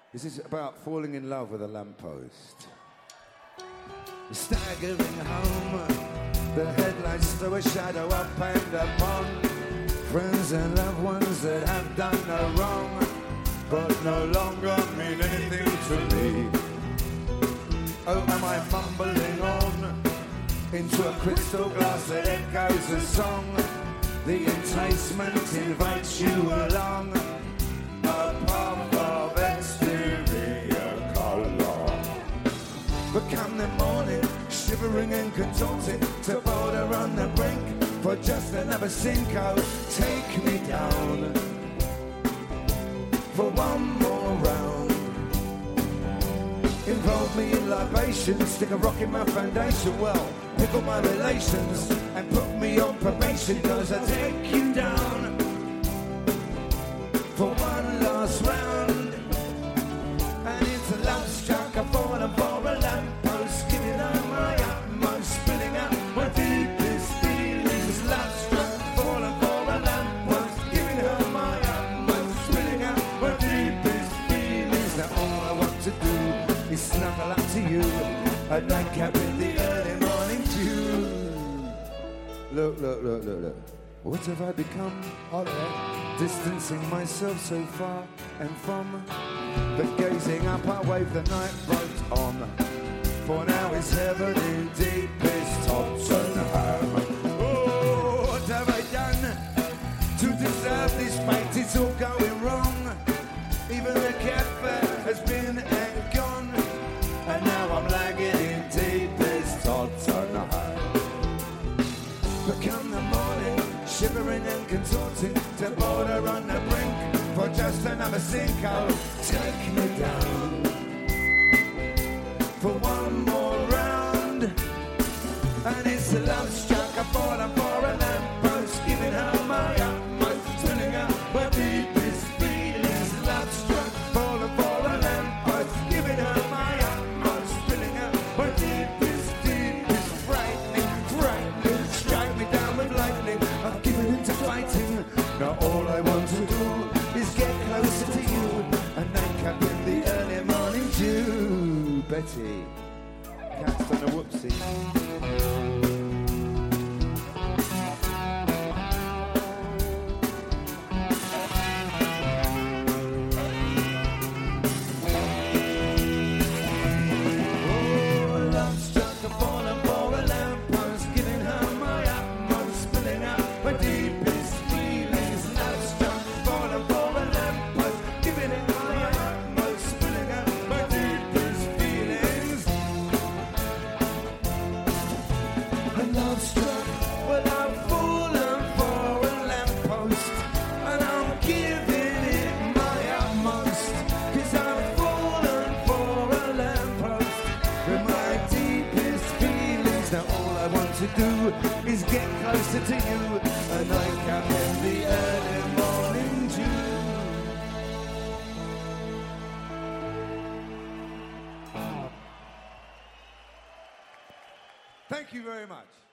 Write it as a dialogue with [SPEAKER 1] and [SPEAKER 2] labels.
[SPEAKER 1] This is about falling in love with a lamppost. Staggering home, the headlights throw a shadow up and upon friends and loved ones that have done no wrong, but no longer mean anything to me. Oh, am I mumbling on into a crystal glass that echoes a song? The enticement invites you along a path of exterior colour. But come the morning, shivering and contorted, to boulder on the brink for just another Cinco. Take me down for one more round. Involve me in libations, stick a rock in my foundation. Well, pickle my relations and put me on probation, 'cause I take you down for one last round. And it's a love struck, I've fallen for a lamppost, giving up my utmost, spilling out my deepest feelings. Love struck, fallen for a lamppost, giving up my utmost, spilling out my deepest feelings. Now all I want to do is snuggle up to you, a nightcap in the early morning dew. Look, look, look, look, look. What have I become? Distancing myself so far and from, but gazing up I wave the night boat on. For now it's heaven indeed, it's Tottenham. Oh, what have I done to deserve this fate? It's all going wrong. Even the cafe has been and gone, and now I'm lagging in deepest Tottenham. But come the morning, shivering and contorting, to boulder on the brink for just another Cinco. Take me down for one more round. And it's a love struck, I've fallen for a lamppost, giving her my utmost, spilling out my deepest feelings. Love struck, fallen for a lamppost, giving her my utmost, spilling out my deepest, deepest, frightening, frightening. Strike me down with lightning, I've given into fighting. Now all I want to do is get closer to you, a nightcap in the early morning dew. Betty, cat's done a whoopsie. To do is get closer to you, a nightcap in the early morning dew. Thank you very much.